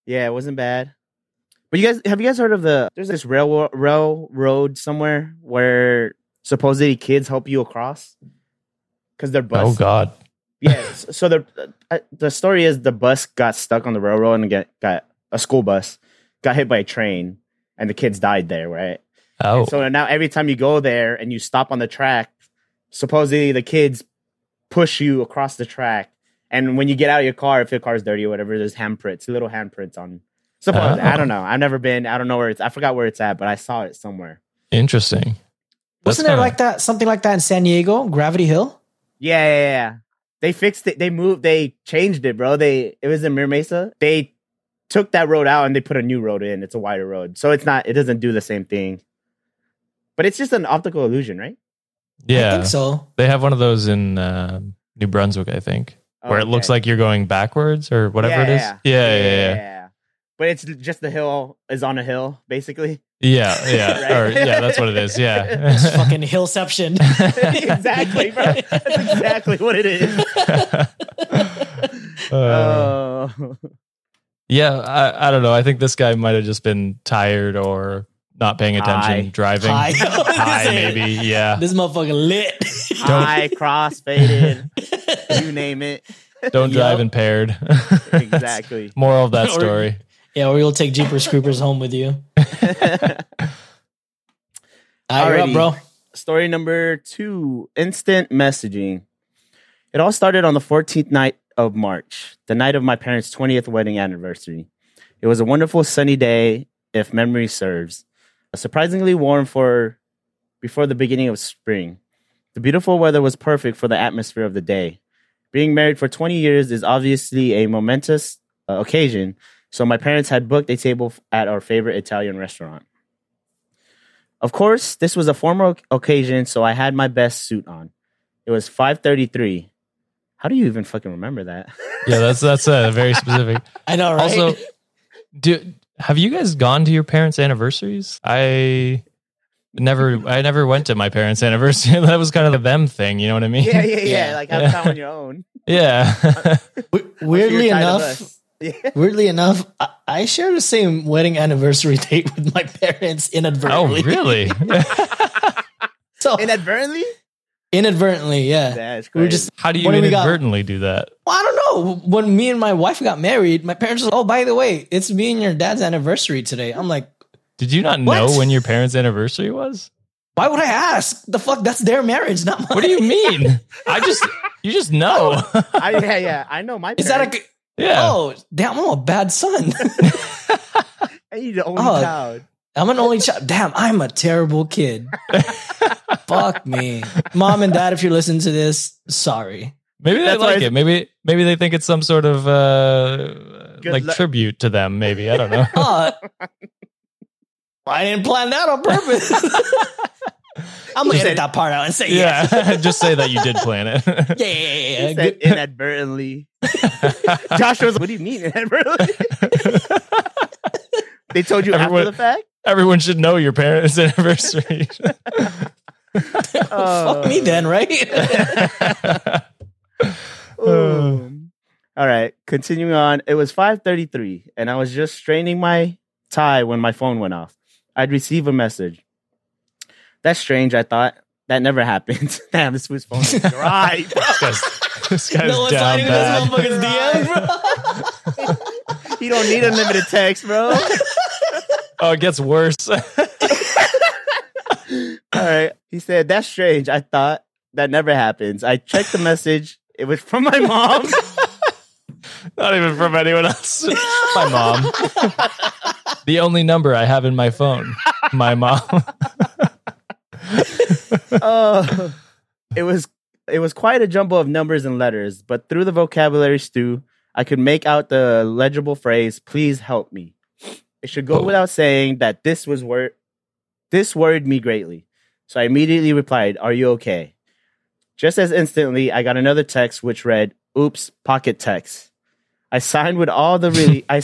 Yeah, it wasn't bad. But have you guys heard of there's this railroad somewhere where supposedly kids help you across because they're bus. Oh God. Yeah. So the story is the bus got stuck on the railroad and got a school bus got hit by a train and the kids died there, right? Oh. And so now every time you go there and you stop on the track, supposedly the kids push you across the track. And when you get out of your car, if your car's dirty or whatever, there's little handprints on. Supposedly, I don't know. I've never been. I don't know I forgot where it's at, but I saw it somewhere. Interesting. Wasn't there like that, something like that in San Diego, Gravity Hill? Yeah. They fixed it. They changed it, bro. It was in Mira Mesa. They took that road out and they put a new road in. It's a wider road. So it doesn't do the same thing. But it's just an optical illusion, right? Yeah. I think so. They have one of those in New Brunswick, I think, where it looks like you're going backwards or whatever it is. Yeah. But it's just the hill is on a hill, basically. Yeah. Right? Or, yeah, that's what it is. Yeah. It's fucking Hillception. Exactly, bro. That's exactly what it is. Yeah, I don't know. I think this guy might have just been tired or not paying attention driving. High, maybe. Yeah. This motherfucker lit. High, cross-faded, you name it. Don't drive impaired. Exactly. Moral of that story. Or you'll take Jeepers Creepers home with you. You're up, bro. Story number 2, instant messaging. It all started on the 14th night of March, the night of my parents' 20th wedding anniversary. It was a wonderful sunny day, if memory serves. Surprisingly warm before the beginning of spring. The beautiful weather was perfect for the atmosphere of the day. Being married for 20 years is obviously a momentous occasion, so my parents had booked a table at our favorite Italian restaurant. Of course, this was a formal occasion, so I had my best suit on. It was 5:33. How do you even fucking remember that? Yeah, that's very specific. I know, right? Also, have you guys gone to your parents' anniversaries? I never went to my parents' anniversary. That was kind of the them thing, you know what I mean? Yeah. Like have time on your own. Yeah. Weirdly enough, I share the same wedding anniversary date with my parents inadvertently. Oh, really? So Inadvertently, yeah. That's We were crazy. How do you inadvertently do that? Well, I don't know. When me and my wife got married, my parents were like, oh, by the way, it's me and your dad's anniversary today. I'm like, Did you not know when your parents' anniversary was? why would I ask? The fuck? That's their marriage, not mine. What do you mean? You just know. I know my parents. Is that Yeah. Oh, damn, I'm a bad son. And you're the only child. I'm an only child. Damn, I'm a terrible kid. Fuck me. Mom and dad, if you're listening to this, sorry. Maybe they like it. Maybe they think it's some sort of tribute to them. Maybe, I don't know. I didn't plan that on purpose. I'm gonna edit that part out and say yeah. Just say that you did plan it. Yeah. He said inadvertently. Josh was, what do you mean inadvertently? They told you after the fact? Everyone should know your parents' anniversary. Fuck me then, right? All right, continuing on. It was 5:33, and I was just straightening my tie when my phone went off. I'd receive a message. That's strange, I thought. That never happened. Damn, this fool's phone is dry, bro. This guy's No one's down sliding this bad. motherfucker's DM, bro. You don't need unlimited text, bro. Oh, it gets worse. All right. He said, that's strange. I thought that never happens. I checked the message. It was from my mom. Not even from anyone else. My mom. The only number I have in my phone. My mom. It was quite a jumble of numbers and letters, but through the vocabulary stew, I could make out the legible phrase, please help me. It should go without saying that this worried me greatly. So I immediately replied, are you okay? Just as instantly, I got another text which read, oops, pocket text. I signed with all the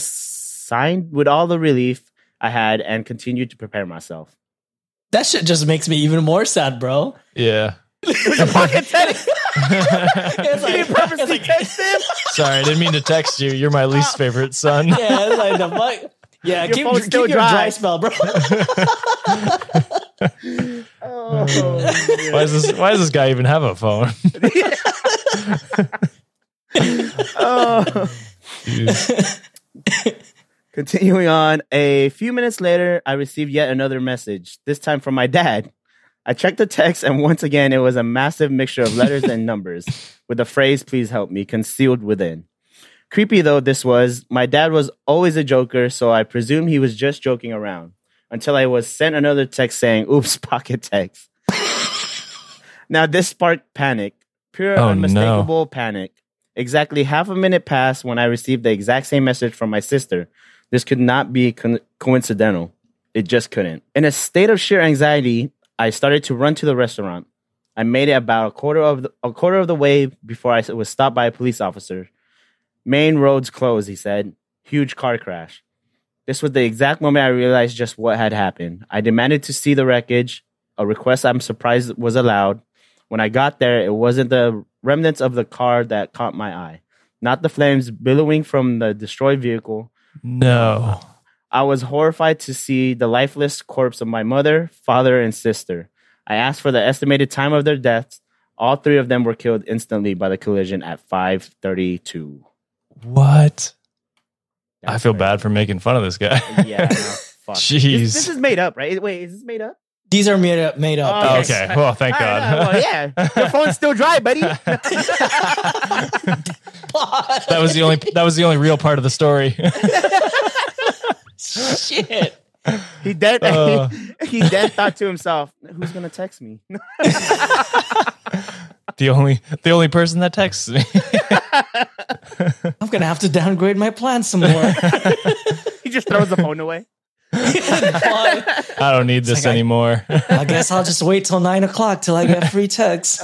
relief I had and continued to prepare myself. That shit just makes me even more sad, bro. Yeah. It was a pocket text. It's You didn't purposely text him? Sorry, I didn't mean to text you. You're my least favorite son. yeah, it's like the fuck. Yeah, Your keep phone's still your dry. dry spell, bro. Oh, Why does this guy even have a phone? oh. Jeez. Continuing on, a few minutes later, I received yet another message, this time from my dad. I checked the text, and once again, it was a massive mixture of letters and numbers, with the phrase, "Please help me," concealed within. Creepy though this was, my dad was always a joker, so I presumed he was just joking around, until I was sent another text saying, "Oops, pocket text." Now this sparked panic, pure Oh, unmistakable panic. Exactly half a minute passed when I received the exact same message from my sister. This could not be coincidental. It just couldn't. In a state of sheer anxiety, I started to run to the restaurant. I made it about a quarter of the way before I was stopped by a police officer. "Main roads closed," he said. "Huge car crash." This was the exact moment I realized just what had happened. I demanded to see the wreckage, a request I'm surprised was allowed. When I got there, it wasn't the remnants of the car that caught my eye, not the flames billowing from the destroyed vehicle. No. I was horrified to see the lifeless corpse of my mother, father, and sister. I asked for the estimated time of their deaths. All three of them were killed instantly by the collision at 5:32. What? I That's feel crazy. bad for making fun of this guy. Yeah, no, fuck. Jeez. This is made up, right? Wait, is this made up? These are made up. Oh, Okay. Well, thank All right, God. well, yeah. Your phone's still dry, buddy. That was the only real part of the story. Shit. He dead. Uh. He dead thought to himself, "Who's gonna text me?" the only person that texts me. I'm gonna have to downgrade my plan some more. He just throws the phone away. I don't need this like anymore. I guess I'll just wait till 9 o'clock till I get free text.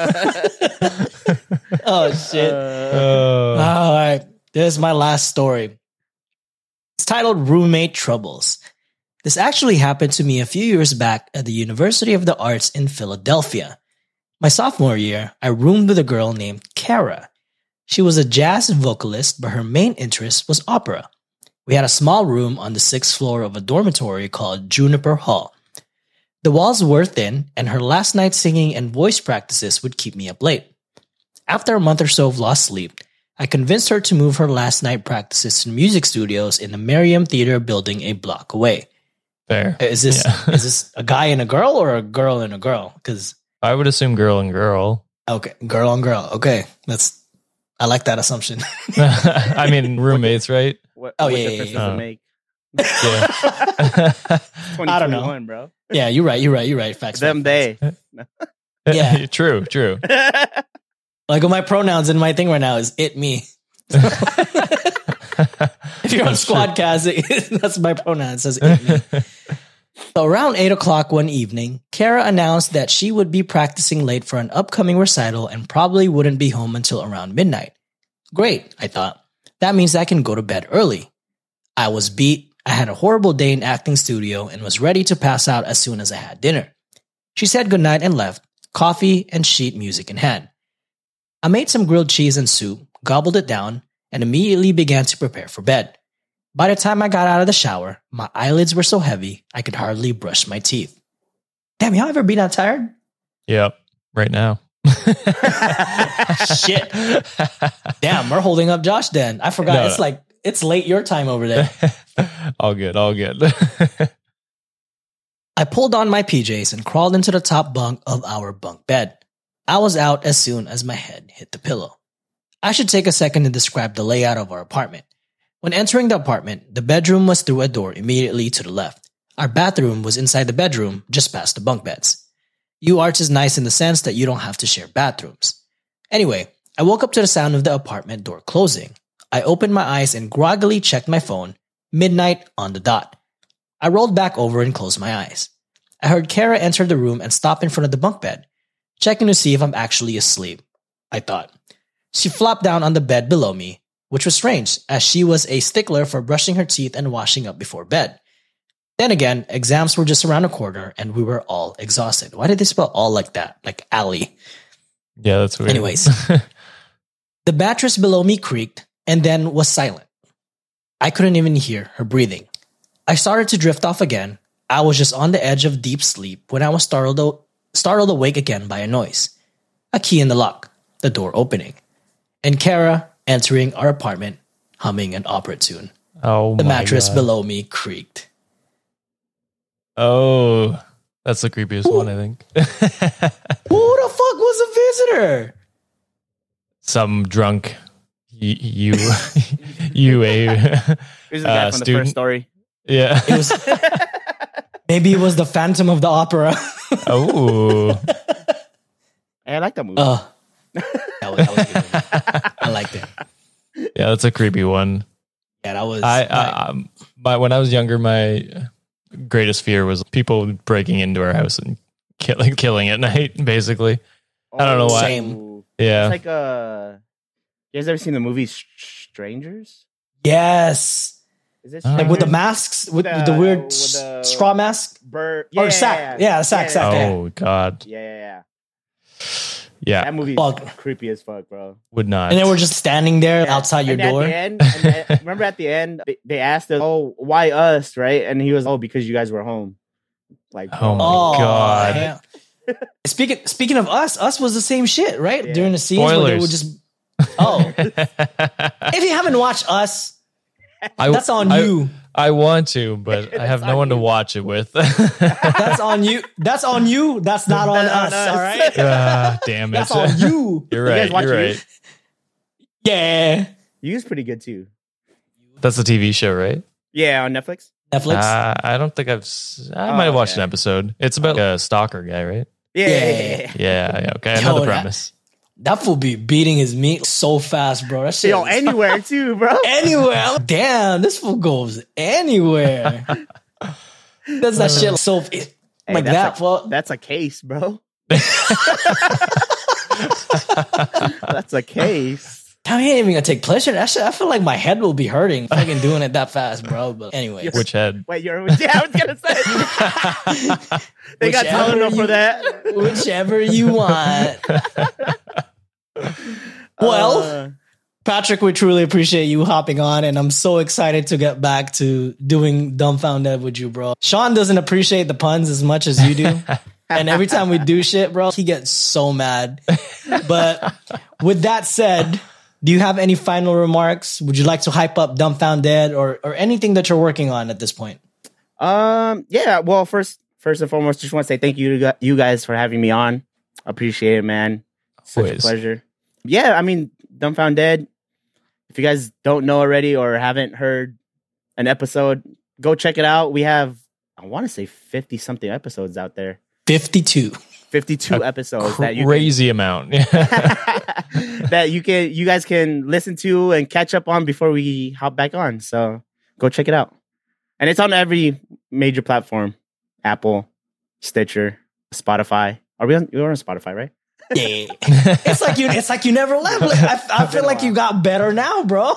Oh shit. All right. This is my last story. It's titled Roommate Troubles. This actually happened to me a few years back at the University of the Arts in Philadelphia. My sophomore year, I roomed with a girl named Kara. She was a jazz vocalist, but her main interest was opera. We had a small room on the 6th floor of a dormitory called Juniper Hall. The walls were thin, and her last night singing and voice practices would keep me up late. After a month or so of lost sleep, I convinced her to move her last night practices to music studios in the Merriam Theater building a block away. Fair. Is this Yeah. is this a guy and a girl or a girl and a girl? Because I would assume girl and girl. okay, girl on girl. Okay, I like that assumption. I mean, roommates, right? What Oh, what yeah, difference yeah, does yeah. it make? Yeah. 2021, bro. Yeah, you're right. Facts. Them facts. they. Yeah. True. Like my pronouns in my thing right now is it me. If you're on That's true. Squadcast, that's my pronoun. It says it me. So around 8 o'clock one evening, Kara announced that she would be practicing late for an upcoming recital and probably wouldn't be home until around midnight. Great, I thought. That means I can go to bed early. I was beat. I had a horrible day in acting studio and was ready to pass out as soon as I had dinner. She said goodnight and left, coffee and sheet music in hand. I made some grilled cheese and soup, gobbled it down, and immediately began to prepare for bed. By the time I got out of the shower, my eyelids were so heavy I could hardly brush my teeth. Damn, y'all ever been that tired? Yep. Right now. Shit. Damn, we're holding up Josh then. I forgot. No, It's no. like, it's late your time over there. All good. I pulled on my PJs and crawled into the top bunk of our bunk bed. I was out as soon as my head hit the pillow. I should take a second to describe the layout of our apartment. When entering the apartment, the bedroom was through a door immediately to the left. Our bathroom was inside the bedroom, just past the bunk beds. UArts is nice in the sense that you don't have to share bathrooms. Anyway, I woke up to the sound of the apartment door closing. I opened my eyes and groggily checked my phone. Midnight on the dot. I rolled back over and closed my eyes. I heard Kara enter the room and stop in front of the bunk bed, checking to see if I'm actually asleep, I thought. She flopped down on the bed below me, which was strange, as she was a stickler for brushing her teeth and washing up before bed. Then again, exams were just around the corner and we were all exhausted. Why did they spell all like that? Like alley. Yeah, that's weird. Anyways, the mattress below me creaked and then was silent. I couldn't even hear her breathing. I started to drift off again. I was just on the edge of deep sleep when I was startled awake again by a noise. A key in the lock, the door opening, and Kara entering our apartment humming an opera tune. Oh, The my mattress God. below me creaked. Oh, that's the creepiest one, I think. Who the fuck was a visitor? Some drunk a Here's the guy from the student. first story. yeah. It was maybe it was the Phantom of the Opera. Oh, Hey, I like that movie. That was a good movie. I liked it. yeah, that's a creepy one. Yeah, that was. When I was younger, my greatest fear was people breaking into our house and killing at night. Basically, I don't know why. Same. yeah. It's like you guys ever seen the movie Strangers? Yes, Is it like with the Strangers? masks, with the with weird the- straw mask. Bird Or sack. Yeah, sack. Oh God, Yeah. yeah, That movie's Fuck. creepy as fuck, bro. would not. And then we're just standing there Yeah. outside your And door. At the end, remember at the end, they asked us, "Oh, why us?" Right? And he was, "Oh, because you guys were home." Like, Oh my Oh God. hell. Speaking of us was the same shit, right? Yeah. During the scenes where they Spoilers. would just. Oh, if you haven't watched Us, I, that's on I- you. I want to, but I have That's no on one to you. watch it with. That's on you. That's on you. That's not on That's on us. us. All right. Damn it! That's on you. You're You guys right. watch You're You? right. Yeah. You was pretty good too. That's a TV show, right? Yeah, on Netflix. Netflix. I don't think I might have watched okay. an episode. It's about a stalker guy, right? Yeah. Yeah. Okay, I Yo, know the that- premise. That fool be beating his meat so fast, bro. That shit. Yo, is- anywhere too, bro. anywhere. Damn, this fool goes anywhere. Does that shit so Hey, like that? Fool. That's a case, bro. That's a case. I ain't even gonna take pleasure. That shit, I feel like my head will be hurting fucking doing it that fast, bro. But anyway, Which head? Wait, yeah, I was gonna say. They got Whichever Tylenol for you- that. whichever you want. Well, Uh, Patrick, we truly appreciate you hopping on, and I'm so excited to get back to doing Dumbfounded with you, bro. Sean doesn't appreciate the puns as much as you do. And every time we do shit, bro, he gets so mad. But with that said, do you have any final remarks? Would you like to hype up Dumbfounded or anything that you're working on at this point? yeah. Well, first and foremost, just want to say thank you to you guys for having me on. Appreciate it, man. Such Always. a pleasure. Yeah, I mean, Dumbfounded. If you guys don't know already or haven't heard an episode, go check it out. We have, I want to say, 50 something episodes out there. 52. 52 episodes that you Crazy amount. that you guys can listen to and catch up on before we hop back on. So go check it out. And it's on every major platform: Apple, Stitcher, Spotify. We're on Spotify, right? Yeah. It's like you never left. Like, I feel like you got better now, bro.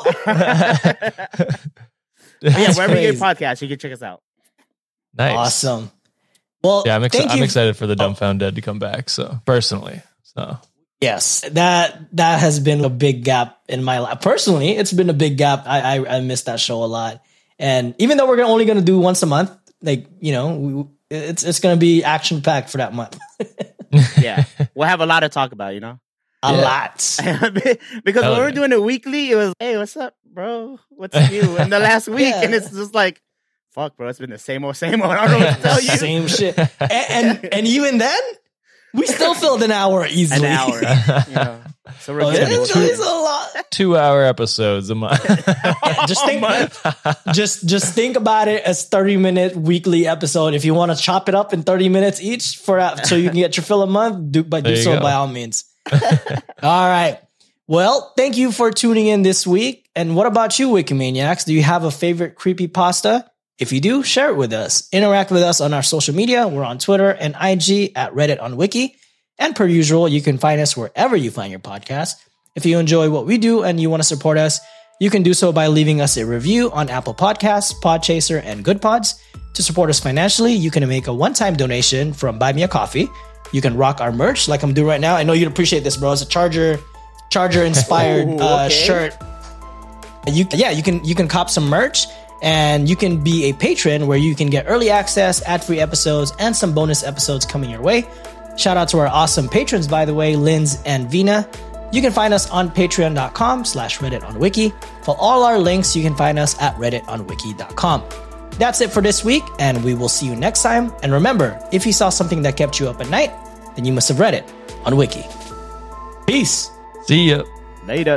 Yeah, wherever you get crazy. podcasts, you can check us out. Nice. Awesome. Well, Yeah, I'm thank you. excited for the Dumbfounded to come back. So personally, so Yes, that has been a big gap in my life. Personally, it's been a big gap. I miss that show a lot. And even though we're only going to do once a month, like, you know, it's going to be action packed for that month. Yeah, we'll have a lot to talk about, you know? A Yeah. lot. Because Hell when we were yeah. doing it weekly, it was, hey, what's up, bro? What's new? And the last week, Yeah. and it's just like, fuck, bro, it's been the same old. I don't know what to tell you. Same shit. And even then, we still filled an hour easily. An hour. You know? So we're Oh, good. it's a lot. 2-hour episodes a month. Yeah, just think about it as 30-minute weekly episode. If you want to chop it up in 30 minutes each so you can get your fill a month, do There you so go. by all means. All right. Well, thank you for tuning in this week. And what about you, Wikimaniacs? Do you have a favorite creepypasta? If you do, share it with us. Interact with us on our social media. We're on Twitter and IG at Reddit on Wiki. And per usual, you can find us wherever you find your podcast. If you enjoy what we do and you want to support us, you can do so by leaving us a review on Apple Podcasts, Podchaser, and Good Pods. To support us financially, you can make a one-time donation from Buy Me a Coffee. You can rock our merch like I'm doing right now. I know you'd appreciate this, bro. It's a Charger inspired Ooh, okay. shirt. You can cop some merch, and you can be a patron where you can get early access, ad-free episodes, and some bonus episodes coming your way. Shout out to our awesome patrons, by the way, Linz and Vina. You can find us on patreon.com/RedditOnWiki. For all our links, you can find us at redditonwiki.com. That's it for this week, and we will see you next time. And remember, if you saw something that kept you up at night, then you must have read it on Wiki. Peace. See ya. Later.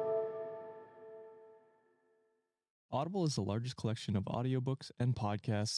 Audible is the largest collection of audiobooks and podcasts